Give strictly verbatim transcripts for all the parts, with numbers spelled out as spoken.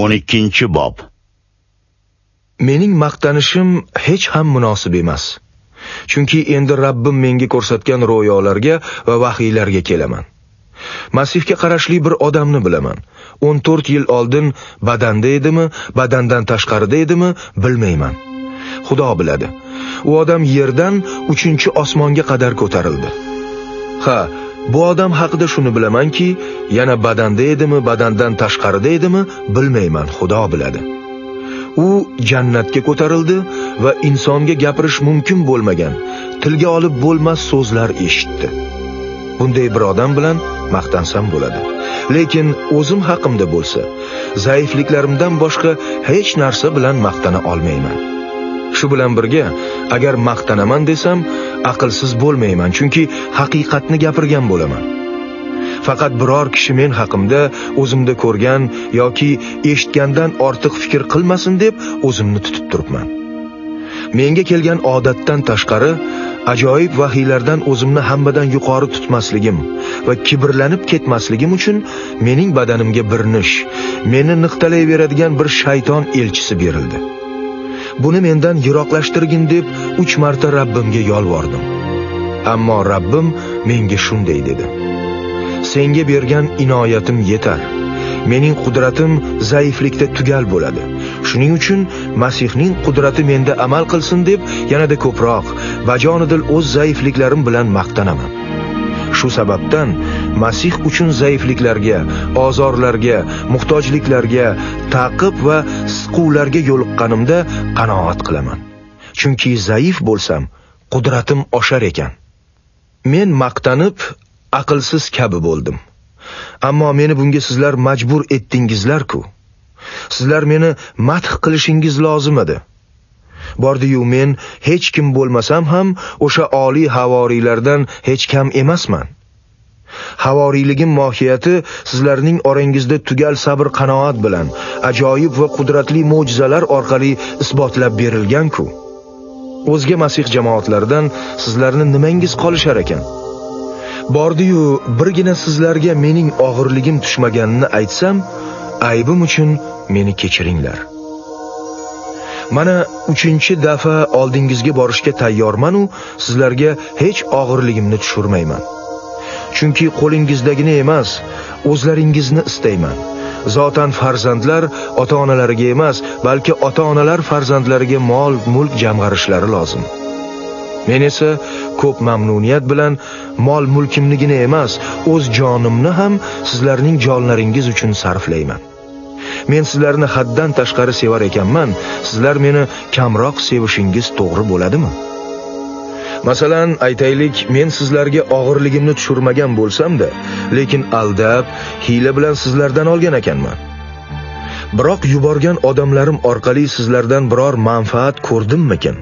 o'n ikkinchi bob. Mening maqtanishim hech ham munosib emas. Chunki endi Rabbim menga ko'rsatgan ro'yolarga va vahiylarga kelaman. Masihga qarashli bir odamni bilaman. o'n to'rt yil oldin badanda edimi, badandan tashqarida edimi, bilmayman. Xudo biladi. U odam yerdan uchinchi osmonga qadar ko'tarildi. Ha, bu odam haqida shuni bilamanki, yana badanda edimi, badandan tashqarida edimi, bilmayman, Xudo biladi. U jannatga ko'tarildi va insonga gapirish mumkin bo'lmagan, tilga olib bo'lmas so'zlar eshitdi. Bunday bir odam bilan maqtansam bo'ladi. Lekin o'zim haqimda bo'lsa, zaifliklarimdan boshqa hech narsa bilan maqtana olmayman. Shu bilan birga, agar maqtanaman desam, aqlsiz bo'lmayman, chunki haqiqatni gapirgan bo'laman. Faqat biror kishi men haqimda o'zimda ko'rgan yoki eshitgandan ortiq fikr qilmasin deb o'zimni tutib turibman. Menga kelgan odatdan tashqari ajoyib vahiylardan o'zimni hammadan yuqori tutmasligim va kibrlanib ketmasligim uchun mening badanimga bir nish, meni niqtalayveradigan bir shayton elchisi berildi. Buni mendan yiroqlashtirgin deb uch marta Rabbimga yolvordim. Ammo Rabbim menga shunday dedi: Senga bergan inoyatim yetar. Mening qudratim zaiflikda tugal bo'ladi. Shuning uchun Masihning qudrati menda amal qilsin deb yanada ko'proq bajonidil o'z zaifliklarim bilan maqtanaman. Shu sababdan Masih uchun zaifliklarga, ozorlarga, muhtojliklarga, ta'qib va siquvlarga yo'liqqanimda qanoat qilaman. Chunki zaif bo'lsam, qudratim oshar ekan. Men maqtanib aqlsiz kabi bo'ldim. Ammo meni bunga sizlar majbur etdingizlar-ku. Sizlar meni madh qilishingiz lozim edi. Bordi-yu men hech kim bo'lmasam ham o'sha oliy havoriylardan hech kam emasman. Havoriyligim mohiyati sizlarning orangizda tugal sabr qanoat bilan ajoyib va qudratli mo'jizalar orqali isbotlab berilgan-ku. O'zga masih jamoatlaridan sizlarni nimangiz qolishar ekan? Bordi-yu birgina sizlarga mening og'irligim tushmaganini aytsam, aybim uchun meni kechiringlar. Mana uchinchi dafa oldingizga borishga tayyorman u sizlarga hech og'irligimni tushirmayman. Chunki qo'lingizdagini emas, o'zlaringizni istayman. Zotan farzandlar ota-onalariga emas, balki ota-onalar farzandlariga mol, mulk jamg'arishlari lozim. Men esa ko'p mamnuniyat bilan mol mulkimnigina emas, o'z jonimni ham sizlarning jonlaringiz uchun sarflayman. Men sizlarni haddan tashqari sevar ekanman, sizlar meni kamroq sevishingiz to'g'ri bo'ladimi? Masalan, aytaylik, men sizlarga og'irligimni tushirmagan bo'lsam-da, lekin aldab, hiyla bilan sizlardan olgan ekanman. Biroq yuborgan odamlarim orqali sizlardan biror manfaat ko'rdimmikin?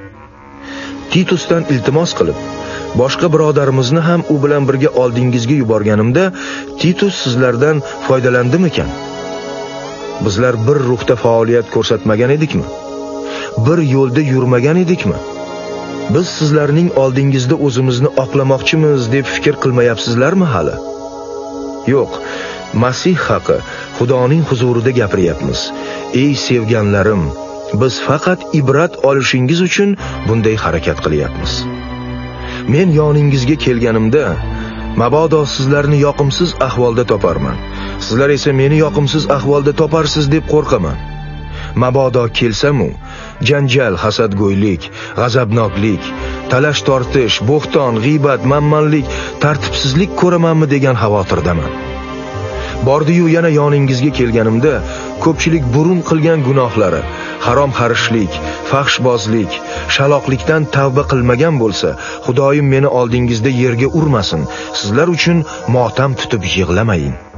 Titusdan iltimos qilib, boshqa birodarimizni ham u bilan birga oldingizga yuborganimda, Titus sizlardan foydalandimikan? Bizlar bir ruhda faoliyat ko'rsatmagan edikmi? Bir yo'lda yurmagan edikmi? Biz sizlarning oldingizda o'zimizni oqlamoqchimiz deb fikr qilmayapsizlarmi hali? Yo'q, Masih haqi Xudoning huzurida gapiryapmiz. Ey sevganlarim, biz faqat ibrat olishingiz uchun bunday harakat qilyapmiz. Men yoningizga kelganimda, mabodo sizlarni yoqimsiz ahvolda toparman. Sizlar esa meni yoqimsiz ahvolda toparsiz deb qo'rqaman. Mabodo kelsam-u, janjal, hasadgo'ylik, g'azabnoklik, talash tortish, bo'xton, g'iybat, manmanlik, tartibsizlik ko'ramanmi degan xavotirdaman. Bordi-yu yana yoningizga kelganimda, ko'pchilik burun qilgan gunohlari, harom xarishlik, fahshbozlik, shaloqlikdan tavba qilmagan bo'lsa, Xudoyim meni oldingizda yerga urmasin. Sizlar uchun motam tutib yig'lamayin.